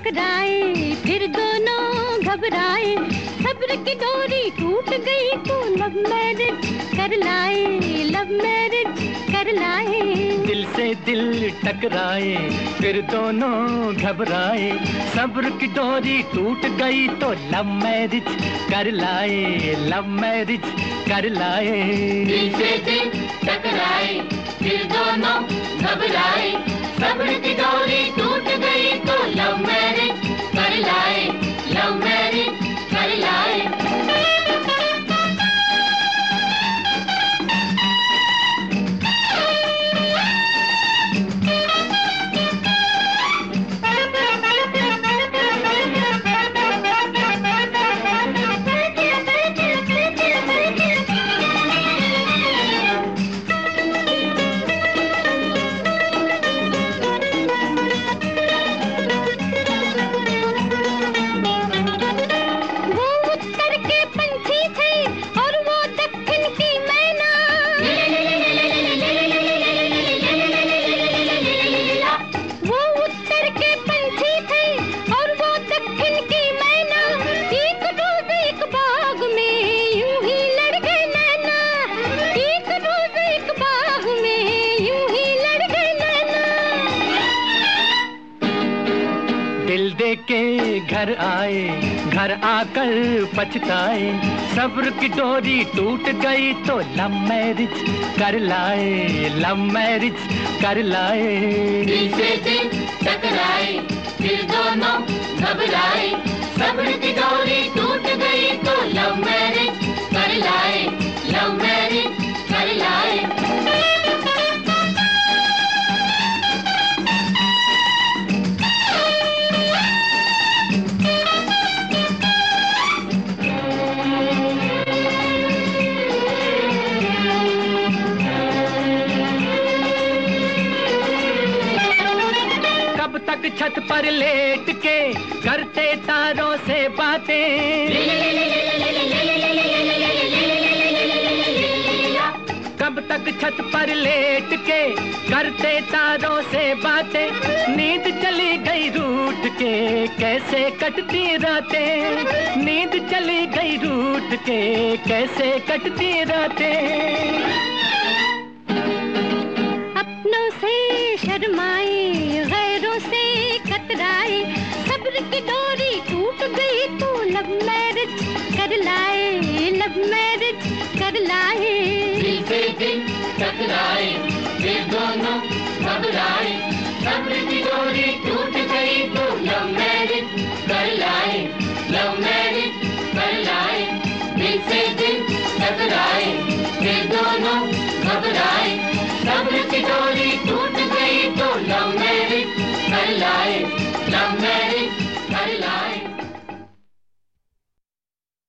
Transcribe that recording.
टकराए फिर दोनों घबराए, सब्र की डोरी टूट गई तो लव मैरिज कर लाए, लव मैरिज कर लाए। दिल से दिल टकराए फिर दोनों घबराए, सब्र की डोरी टूट गई तो लव मैरिज कर लाए, लव मैरिज कर लाए। दिल से दिल टकराए फिर दोनों घबराए, सब्र की डोरी टूट गई तो लव मैरिज कर लाए, लव मैरिज कर लाए। दिल दे के घर आए, घर आकर पछताए, सब्र की डोरी टूट गई तो लव मैरिज कर लाए, लव मैरिज कर लाए। दिल से दिल टकराए फिर दोनों घबराए, सब्र की डोरी टूट गई तो लव मैरिज कर लाए, लव मैरिज कर लाए। कब तक छत पर लेट के करते तारों से बातें, कब तक छत पर लेट के करते तारों से बातें, नींद चली गई रूठ के कैसे कटती रातें, नींद चली गई रूठ के कैसे कटती रातें। अपनों से शर्माए गैरों से कतराए, सब्र की डोरी टूट गई तो लव मैरिज कर लाए, लव मैरिज कर लाए। दिल से दिल टकराए फिर दोनों घबराए, सब्र की डोरी टूट गई तो लव मैरिज कर लाए, लव मैरिज कर लाए। दिल से दिल टकराए फिर दोनों घबराए, सब्र की डोरी टूट गई तो लव मैरिज कर लाए, लव मैरिज